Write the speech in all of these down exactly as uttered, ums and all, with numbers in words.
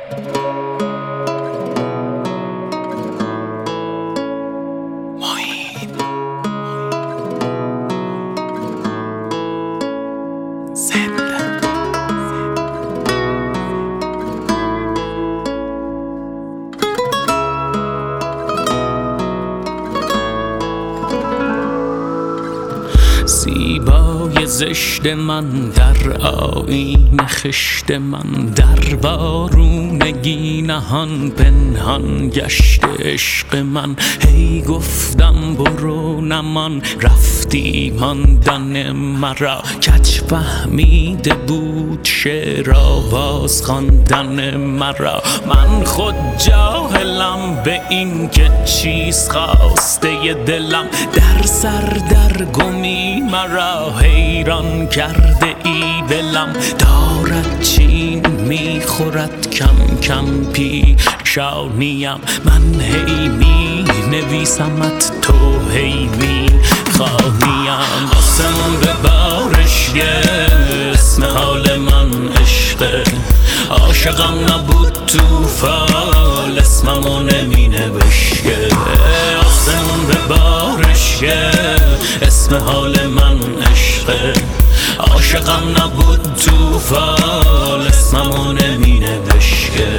زیبای زشت من در آیین خشت من، در وارونگی نهان پنهان گشت عشق من. هی گفتم برو نمان، رفتی ماندن مرا. کج فهمیده بود شعر آواز خواندن مرا. من خود جاهلم به این که چیز خواسته دلم. در سر در گمی مرا حیران کرده ای دلم. دارد چین میخورد کم کم پیشانیم. من هی می نویسمت، تو هی می خوانیم. آسمون به بارش یه اسم حال من عشقه. عاشقم نبود تو فال، اسممو نمی نوشته. آسمون به بارش یه اسم حال من عشقه. عاشقم نبود تو فال، اسممو نمی نوشته.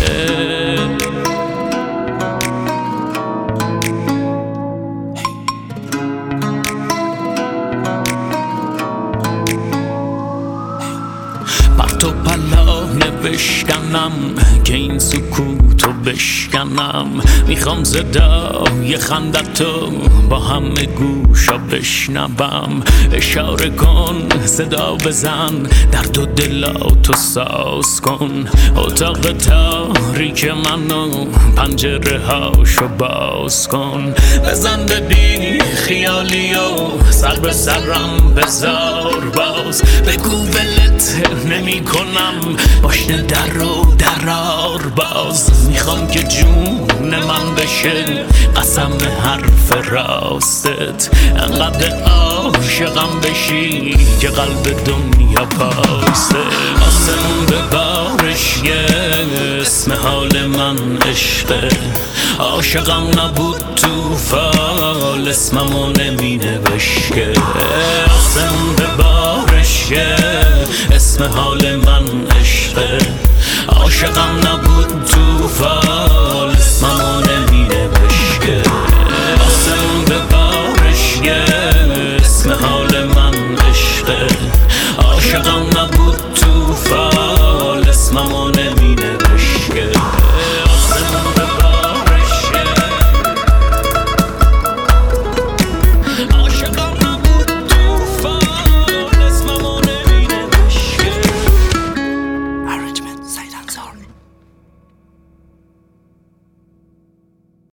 بر تو پلا نوشتنم که این سکوتو بشکنم. میخوام صدای خندتو با همه گوشا بشنوم. اشاره کن، صدا بزن، درد و دلاتو ساز کن. اتاق تاریک منو پنجره هاشو باز کن. بزن به بی خیالی و سر به سرم بذار باز. بگو ولت نمی کنم، باشنه در رو درار باز. میخوام که جون من بشه قسم حرف راستت. انقدر عاشقم بشی که قلب دنیا پاسته. آسمون به بارش یه اسم حال من عشقه. عاشقم نبود تو فال، اسممو نمی نوشته. آسمون به بارش یه اسم حال من عشقه. عاشقم نبود تو فال،